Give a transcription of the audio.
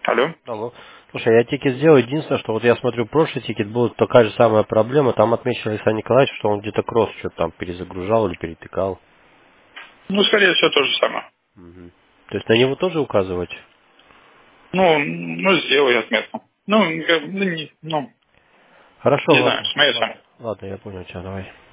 Алло. Алло. Слушай, я тикет сделал. Единственное, что вот я смотрю, прошлый тикет был такая же самая проблема. Там отмечен Александр Николаевич, что он где-то кросс что-то там перезагружал или перетыкал. Ну, скорее всего, то же самое. Мгм. То есть на него тоже указывать? Ну, сделай отметку. Ну, не Хорошо, знаю, ладно. смотри сам. Ладно, ладно, я понял тебя, давай.